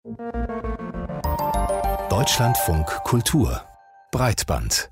Deutschlandfunk Kultur Breitband.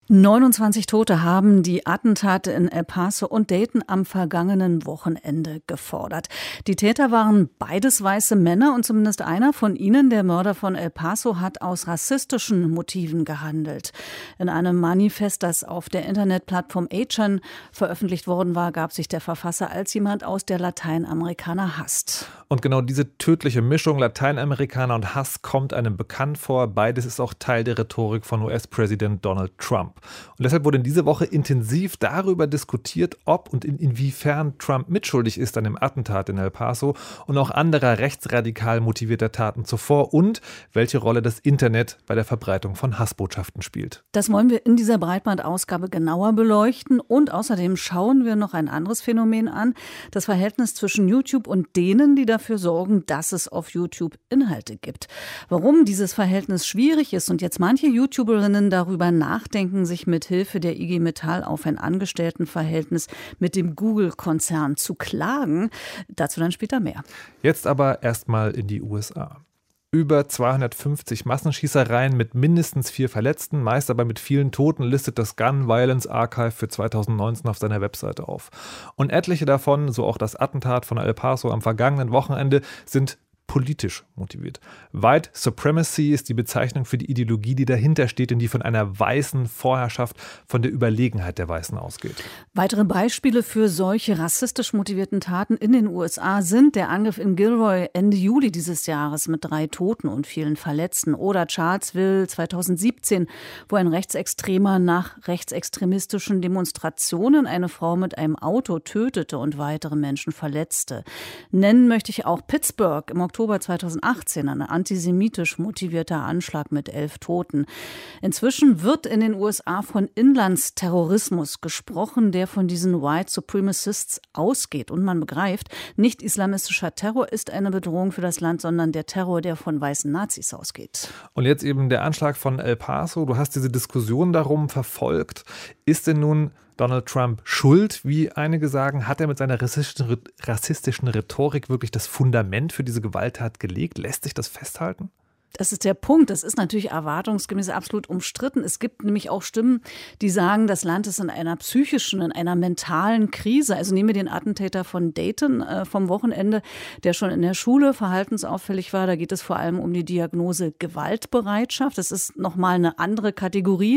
29 Tote haben die Attentate in El Paso und Dayton am vergangenen Wochenende gefordert. Die Täter waren beides weiße Männer und zumindest einer von ihnen, der Mörder von El Paso, hat aus rassistischen Motiven gehandelt. In einem Manifest, das auf der Internetplattform 8chan veröffentlicht worden war, gab sich der Verfasser als jemand aus, der Lateinamerikaner hasst. Und genau diese tödliche Mischung Lateinamerikaner und Hass kommt einem bekannt vor. Beides ist auch Teil der Rhetorik von US-Präsident Donald Trump. Und deshalb wurde in dieser Woche intensiv darüber diskutiert, ob und inwiefern Trump mitschuldig ist an dem Attentat in El Paso und auch anderer rechtsradikal motivierter Taten zuvor und welche Rolle das Internet bei der Verbreitung von Hassbotschaften spielt. Das wollen wir in dieser Breitbandausgabe genauer beleuchten und außerdem schauen wir noch ein anderes Phänomen an, das Verhältnis zwischen YouTube und denen, die dafür sorgen, dass es auf YouTube Inhalte gibt. Warum dieses Verhältnis schwierig ist und jetzt manche YouTuberinnen darüber nachdenken, sich mit Hilfe der IG Metall auf ein Angestelltenverhältnis mit dem Google-Konzern zu klagen. Dazu dann später mehr. Jetzt aber erstmal in die USA. Über 250 Massenschießereien mit mindestens 4 Verletzten, meist aber mit vielen Toten, listet das Gun Violence Archive für 2019 auf seiner Webseite auf. Und etliche davon, so auch das Attentat von El Paso am vergangenen Wochenende, sind politisch motiviert. White Supremacy ist die Bezeichnung für die Ideologie, die dahinter steht und die von einer weißen Vorherrschaft, von der Überlegenheit der Weißen ausgeht. Weitere Beispiele für solche rassistisch motivierten Taten in den USA sind der Angriff in Gilroy Ende Juli dieses Jahres mit 3 Toten und vielen Verletzten oder Charlottesville 2017, wo ein Rechtsextremer nach rechtsextremistischen Demonstrationen eine Frau mit einem Auto tötete und weitere Menschen verletzte. Nennen möchte ich auch Pittsburgh im Oktober 2018, ein antisemitisch motivierter Anschlag mit 11 Toten. Inzwischen wird in den USA von Inlandsterrorismus gesprochen, der von diesen White Supremacists ausgeht. Und man begreift, nicht islamistischer Terror ist eine Bedrohung für das Land, sondern der Terror, der von weißen Nazis ausgeht. Und jetzt eben der Anschlag von El Paso. Du hast diese Diskussion darum verfolgt. Ist denn nun Donald Trump schuld, wie einige sagen? Hat er mit seiner rassistischen Rhetorik wirklich das Fundament für diese Gewalttat gelegt? Lässt sich das festhalten? Das ist der Punkt. Das ist natürlich erwartungsgemäß absolut umstritten. Es gibt nämlich auch Stimmen, die sagen, das Land ist in einer psychischen, in einer mentalen Krise. Also nehmen wir den Attentäter von Dayton vom Wochenende, der schon in der Schule verhaltensauffällig war. Da geht es vor allem um die Diagnose Gewaltbereitschaft. Das ist nochmal eine andere Kategorie.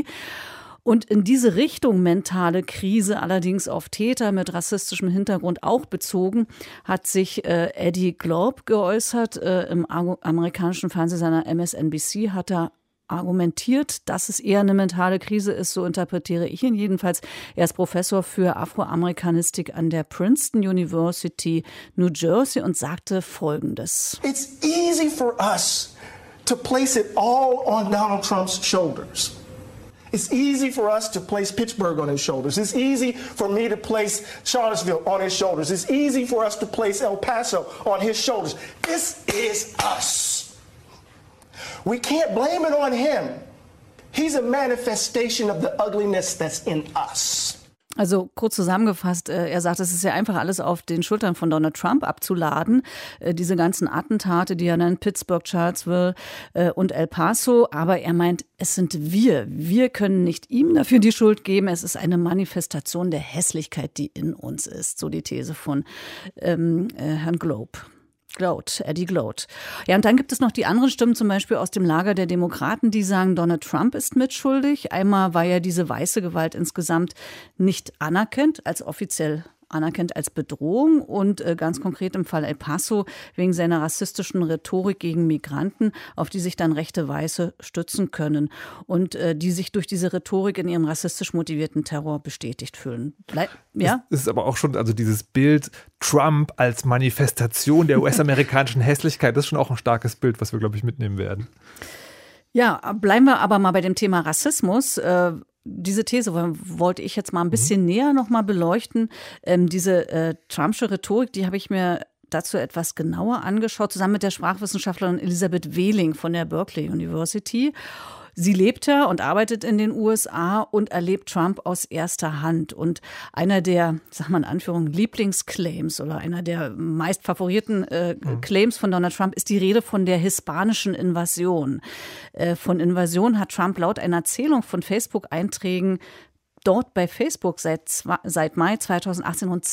Und in diese Richtung mentale Krise, allerdings auf Täter mit rassistischem Hintergrund auch bezogen, hat sich Eddie Glaude geäußert. Im amerikanischen Fernsehsender MSNBC hat er argumentiert, dass es eher eine mentale Krise ist, so interpretiere ich ihn jedenfalls. Er ist Professor für Afroamerikanistik an der Princeton University, New Jersey und sagte Folgendes. It's easy for us to place it all on Donald Trump's shoulders. It's easy for us to place Pittsburgh on his shoulders. It's easy for me to place Charlottesville on his shoulders. It's easy for us to place El Paso on his shoulders. This is us. We can't blame it on him. He's a manifestation of the ugliness that's in us. Also kurz zusammengefasst, er sagt, es ist ja einfach alles auf den Schultern von Donald Trump abzuladen. Diese ganzen Attentate, die er nennt, Pittsburgh, Charlottesville und El Paso. Aber er meint, es sind wir. Wir können nicht ihm dafür die Schuld geben. Es ist eine Manifestation der Hässlichkeit, die in uns ist. So die These von Herrn Eddie Glaude. Ja, und dann gibt es noch die anderen Stimmen, zum Beispiel aus dem Lager der Demokraten, die sagen, Donald Trump ist mitschuldig. Einmal, weil er diese weiße Gewalt insgesamt nicht anerkennt, als offiziell anerkennt als Bedrohung und ganz konkret im Fall El Paso wegen seiner rassistischen Rhetorik gegen Migranten, auf die sich dann rechte Weiße stützen können und die sich durch diese Rhetorik in ihrem rassistisch motivierten Terror bestätigt fühlen. Ja? Es ist aber auch schon, also dieses Bild Trump als Manifestation der US-amerikanischen Hässlichkeit, das ist schon auch ein starkes Bild, was wir, glaube ich, mitnehmen werden. Ja, bleiben wir aber mal bei dem Thema Rassismus. Diese These wollte ich jetzt mal ein bisschen näher noch mal beleuchten. Diese Trumpsche Rhetorik, die habe ich mir dazu etwas genauer angeschaut, zusammen mit der Sprachwissenschaftlerin Elisabeth Wehling von der Berkeley University. Sie lebt ja und arbeitet in den USA und erlebt Trump aus erster Hand. Und einer der, sag mal in Anführungszeichen, Lieblingsclaims oder einer der meist favorierten Claims von Donald Trump ist die Rede von der hispanischen Invasion. Von Invasion hat Trump laut einer Zählung von Facebook-Einträgen dort bei Facebook seit Mai 2018 rund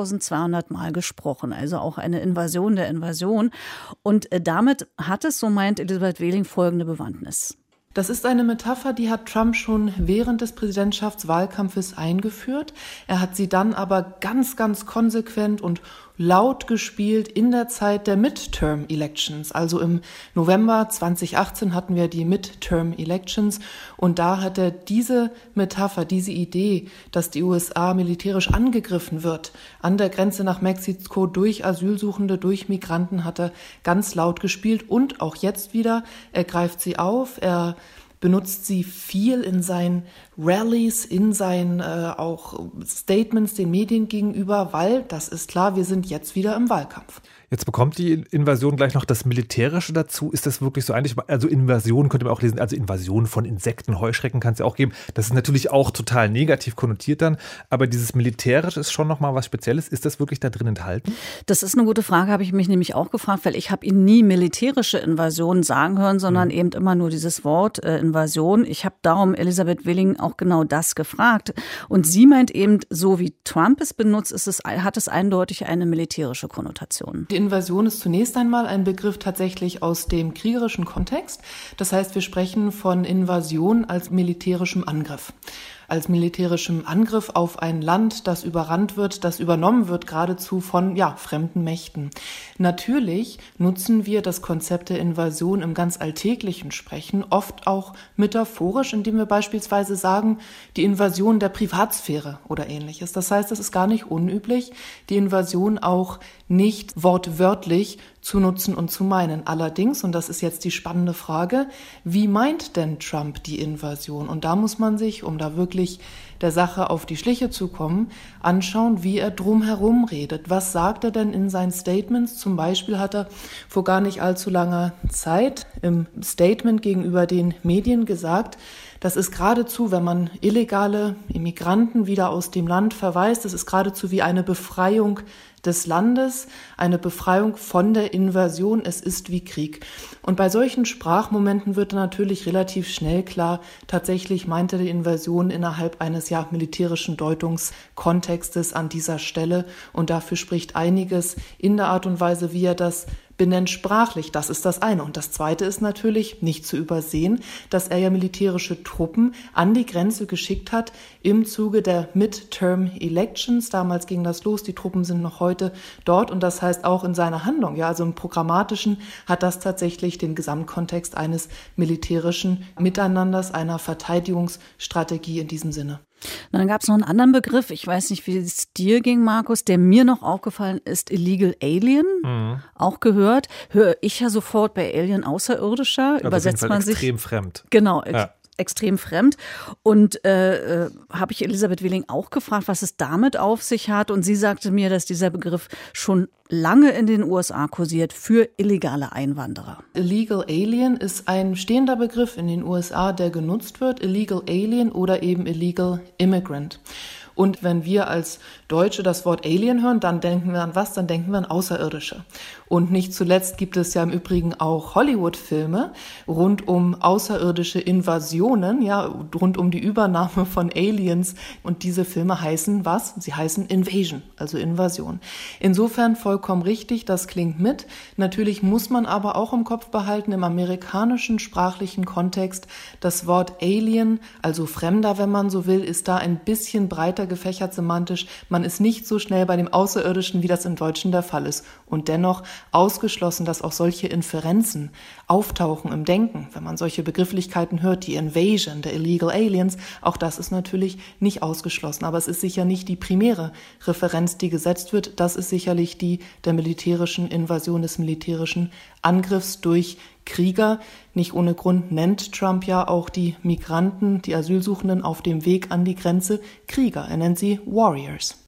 2200 Mal gesprochen. Also auch eine Invasion der Invasion. Und damit hat es, so meint Elisabeth Wehling, folgende Bewandtnis. Das ist eine Metapher, die hat Trump schon während des Präsidentschaftswahlkampfes eingeführt. Er hat sie dann aber ganz, ganz konsequent und laut gespielt in der Zeit der Midterm-Elections. Also im November 2018 hatten wir die Midterm-Elections und da hat er diese Metapher, diese Idee, dass die USA militärisch angegriffen wird, an der Grenze nach Mexiko durch Asylsuchende, durch Migranten, hat er ganz laut gespielt und auch jetzt wieder, er greift sie auf, er benutzt sie viel in seinen Rallies, in seinen auch Statements den Medien gegenüber, weil, das ist klar, wir sind jetzt wieder im Wahlkampf. Jetzt bekommt die Invasion gleich noch das Militärische dazu. Ist das wirklich so eigentlich? Also Invasion könnte man auch lesen, also Invasion von Insekten, Heuschrecken kann es ja auch geben. Das ist natürlich auch total negativ konnotiert dann. Aber dieses Militärische ist schon nochmal was Spezielles. Ist das wirklich da drin enthalten? Das ist eine gute Frage, habe ich mich nämlich auch gefragt, weil ich habe ihn nie militärische Invasion sagen hören, sondern eben immer nur dieses Wort Invasion. Ich habe darum Elisabeth Wehling auch genau das gefragt. Und sie meint eben, so wie Trump es benutzt, hat es eindeutig eine militärische Konnotation. Die Invasion ist zunächst einmal ein Begriff tatsächlich aus dem kriegerischen Kontext. Das heißt, wir sprechen von Invasion als militärischem Angriff. Als militärischem Angriff auf ein Land, das überrannt wird, das übernommen wird, geradezu von fremden Mächten. Natürlich nutzen wir das Konzept der Invasion im ganz alltäglichen Sprechen, oft auch metaphorisch, indem wir beispielsweise sagen, die Invasion der Privatsphäre oder ähnliches. Das heißt, es ist gar nicht unüblich, die Invasion auch nicht wortwörtlich zu nutzen und zu meinen. Allerdings, und das ist jetzt die spannende Frage, wie meint denn Trump die Invasion? Und da muss man sich, um da wirklich der Sache auf die Schliche zu kommen, anschauen, wie er drumherum redet. Was sagt er denn in seinen Statements? Zum Beispiel hat er vor gar nicht allzu langer Zeit im Statement gegenüber den Medien gesagt, das ist geradezu, wenn man illegale Immigranten wieder aus dem Land verweist, das ist geradezu wie eine Befreiung des Landes, eine Befreiung von der Invasion, es ist wie Krieg. Und bei solchen Sprachmomenten wird dann natürlich relativ schnell klar, tatsächlich meint er die Invasion innerhalb eines militärischen Deutungskontextes an dieser Stelle und dafür spricht einiges in der Art und Weise, wie er das benennt sprachlich. Das ist das eine. Und das zweite ist natürlich nicht zu übersehen, dass er ja militärische Truppen an die Grenze geschickt hat im Zuge der Midterm Elections. Damals ging das los. Die Truppen sind noch heute dort. Und das heißt auch in seiner Handlung, also im Programmatischen hat das tatsächlich den Gesamtkontext eines militärischen Miteinanders, einer Verteidigungsstrategie in diesem Sinne. Dann gab es noch einen anderen Begriff, ich weiß nicht, wie es dir ging, Markus, der mir noch aufgefallen ist, Illegal Alien, auch gehört. Höre ich ja sofort bei Alien Außerirdischer, also übersetzt man sich. Extrem fremd. Genau, extrem fremd. Und habe ich Elisabeth Wehling auch gefragt, was es damit auf sich hat. Und sie sagte mir, dass dieser Begriff schon lange in den USA kursiert für illegale Einwanderer. Illegal Alien ist ein stehender Begriff in den USA, der genutzt wird. Illegal Alien oder eben Illegal Immigrant. Und wenn wir als Deutsche das Wort Alien hören, dann denken wir an was? Dann denken wir an Außerirdische. Und nicht zuletzt gibt es ja im Übrigen auch Hollywood-Filme rund um außerirdische Invasionen, rund um die Übernahme von Aliens. Und diese Filme heißen was? Sie heißen Invasion, also Invasion. Insofern vollkommen richtig, das klingt mit. Natürlich muss man aber auch im Kopf behalten, im amerikanischen sprachlichen Kontext, das Wort Alien, also Fremder, wenn man so will, ist da ein bisschen breiter gefächert semantisch. Man ist nicht so schnell bei dem Außerirdischen, wie das im Deutschen der Fall ist. Und dennoch ausgeschlossen, dass auch solche Inferenzen auftauchen im Denken. Wenn man solche Begrifflichkeiten hört, die Invasion, der Illegal Aliens, auch das ist natürlich nicht ausgeschlossen. Aber es ist sicher nicht die primäre Referenz, die gesetzt wird. Das ist sicherlich die der militärischen Invasion, des militärischen Angriffs durch Krieger. Nicht ohne Grund nennt Trump ja auch die Migranten, die Asylsuchenden auf dem Weg an die Grenze Krieger. Er nennt sie Warriors.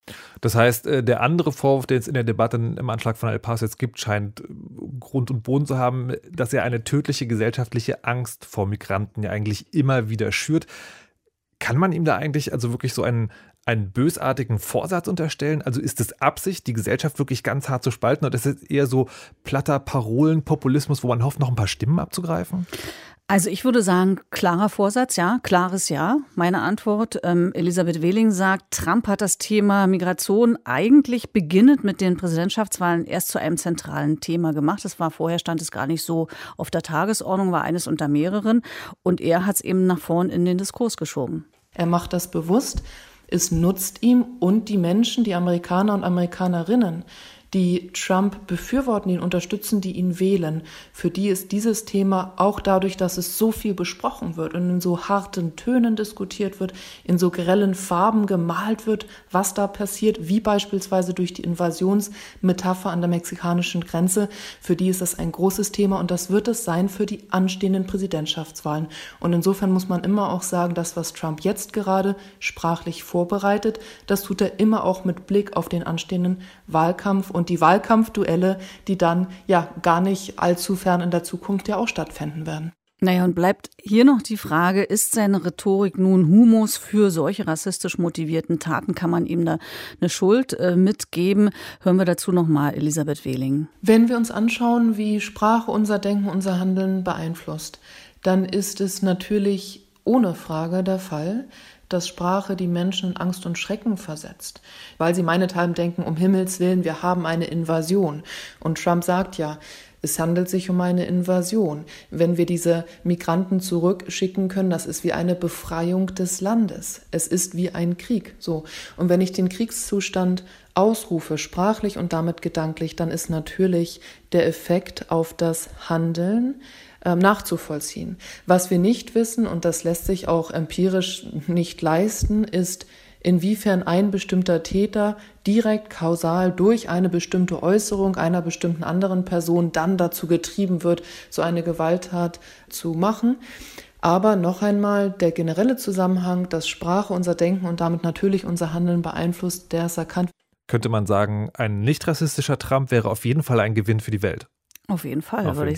Das heißt, der andere Vorwurf, den es in der Debatte im Anschlag von El Paso jetzt gibt, scheint Grund und Boden zu haben, dass er eine tödliche gesellschaftliche Angst vor Migranten ja eigentlich immer wieder schürt. Kann man ihm da eigentlich also wirklich so einen bösartigen Vorsatz unterstellen? Also ist es Absicht, die Gesellschaft wirklich ganz hart zu spalten, oder ist es eher so platter Parolenpopulismus, wo man hofft, noch ein paar Stimmen abzugreifen? Also ich würde sagen, klarer Vorsatz, ja, klares Ja. Meine Antwort, Elisabeth Wehling sagt, Trump hat das Thema Migration eigentlich beginnend mit den Präsidentschaftswahlen erst zu einem zentralen Thema gemacht. Vorher stand es gar nicht so auf der Tagesordnung, war eines unter mehreren. Und er hat es eben nach vorn in den Diskurs geschoben. Er macht das bewusst. Es nutzt ihm und die Menschen, die Amerikaner und Amerikanerinnen, die Trump befürworten, ihn unterstützen, die ihn wählen. Für die ist dieses Thema auch dadurch, dass es so viel besprochen wird und in so harten Tönen diskutiert wird, in so grellen Farben gemalt wird, was da passiert, wie beispielsweise durch die Invasionsmetapher an der mexikanischen Grenze. Für die ist das ein großes Thema und das wird es sein für die anstehenden Präsidentschaftswahlen. Und insofern muss man immer auch sagen, das, was Trump jetzt gerade sprachlich vorbereitet, das tut er immer auch mit Blick auf den anstehenden Wahlkampf und die Wahlkampfduelle, die dann ja gar nicht allzu fern in der Zukunft ja auch stattfinden werden. Naja, und bleibt hier noch die Frage, ist seine Rhetorik nun Humus für solche rassistisch motivierten Taten? Kann man ihm da eine Schuld mitgeben? Hören wir dazu nochmal Elisabeth Wehling. Wenn wir uns anschauen, wie Sprache unser Denken, unser Handeln beeinflusst, dann ist es natürlich ohne Frage der Fall, dass Sprache die Menschen in Angst und Schrecken versetzt, weil sie meinethalben denken, um Himmels Willen, wir haben eine Invasion. Und Trump sagt ja, es handelt sich um eine Invasion. Wenn wir diese Migranten zurückschicken können, das ist wie eine Befreiung des Landes. Es ist wie ein Krieg. So. Und wenn ich den Kriegszustand ausrufe, sprachlich und damit gedanklich, dann ist natürlich der Effekt auf das Handeln nachzuvollziehen. Was wir nicht wissen, und das lässt sich auch empirisch nicht leisten, ist, inwiefern ein bestimmter Täter direkt kausal durch eine bestimmte Äußerung einer bestimmten anderen Person dann dazu getrieben wird, so eine Gewalttat zu machen. Aber noch einmal, der generelle Zusammenhang, dass Sprache unser Denken und damit natürlich unser Handeln beeinflusst, der ist erkannt. Könnte man sagen, ein nicht rassistischer Trump wäre auf jeden Fall ein Gewinn für die Welt? Auf jeden Fall, würde ich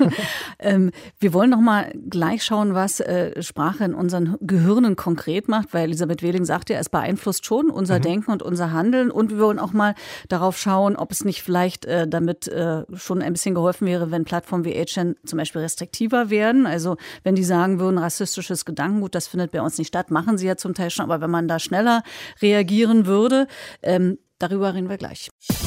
sagen. Wir wollen noch mal gleich schauen, was Sprache in unseren Gehirnen konkret macht, weil Elisabeth Wehling sagt ja, es beeinflusst schon unser Denken und unser Handeln. Und wir wollen auch mal darauf schauen, ob es nicht vielleicht damit schon ein bisschen geholfen wäre, wenn Plattformen wie 8chan zum Beispiel restriktiver werden. Also wenn die sagen würden, rassistisches Gedankengut, das findet bei uns nicht statt, machen sie ja zum Teil schon. Aber wenn man da schneller reagieren würde, darüber reden wir gleich.